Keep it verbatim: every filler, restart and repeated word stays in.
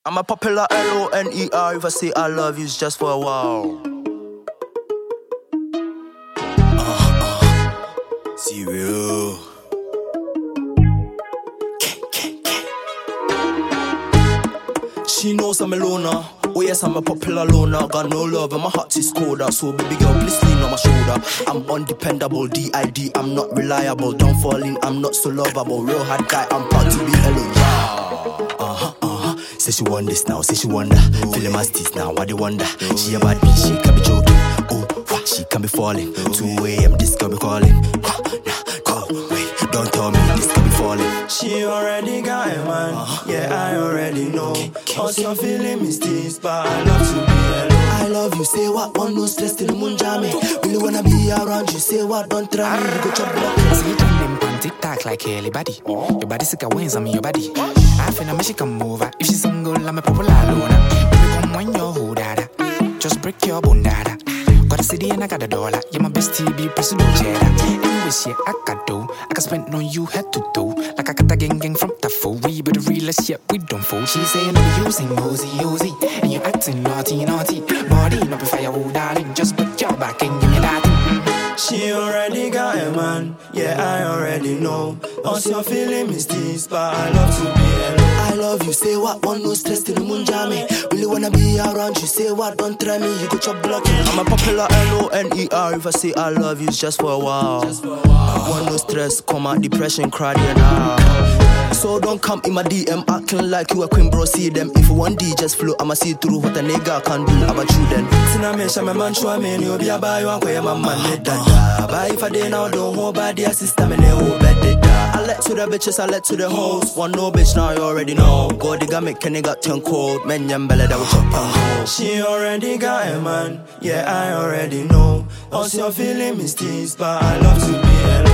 I'm a popular L O N E R. If I say I love you, it's just for a while. Uh, uh, Serial. She knows I'm a loner. Oh yes, I'm a popular loner. Got no love and my heart is colder. So baby girl, please lean on my shoulder. I'm undependable, D I D, I'm not reliable. Don't fall in, I'm not so lovable. Real hard guy, I'm proud to be L O. Yeah. Uh-huh, uh-huh. Say she want this now, say she wonder. Oh, feeling my teeth now, what they wonder. Oh, she a bad bitch, she can be joking. Oh, wah, she can be falling. Oh, two a.m. this can be calling. Wah, nah, go away, don't tell me this can be falling. She already got a man, uh-huh. Yeah, I already know. Also you're feeling me still, but I love to be alone. I love you, say what, one no stress till the moon jam me. Really wanna be around you, say what, don't try me, you go chop block. See you trending on TikTok like Haley body. Your body sick of wings, I'm in your body. I feel like she come over. If she's single, I'm a popular loner. Baby, come when you're who dada. Just break your bone dada. Got a city and I got a dollar. You're my bestie, be president cheddar. Anyways, yeah, I got dough. I can spend on you, head to toe. Like I got a gang gang from Tafo. We be the realest, yeah, we don't fold. She saying I'm using Mosey, Mosey. And you acting naughty, naughty. Body, not be fire, oh darling. Just put your back and give me that. Mm-hmm. She already got a man, yeah, I already know. Also you're feeling me still, but I love to be alone. I love you, say what, one no stress till the moon jam me. Really wanna be around you, say what, don't try me, you go chop blocking. I'm a popular L O N E R. If I say I love you, it's just for a while. Just for a while. One no stress, come out, depression, cry there now. So don't come in my D M acting like you a queen, bro, see them. If one D just flow, I'ma see through what a nigga can do about you then. Tina me, shame man, show me, you'll be a buy one, where my man, dada. But if I did now, don't hold by the system and they hold back the da. I let to the bitches, I let to the hoes. One no bitch, now you already know. Go digga make a nigga turn cold. Men yam belly that will chop and hold. She already got a man, yeah, I already know. Also you're feeling me still, but I love to be alone.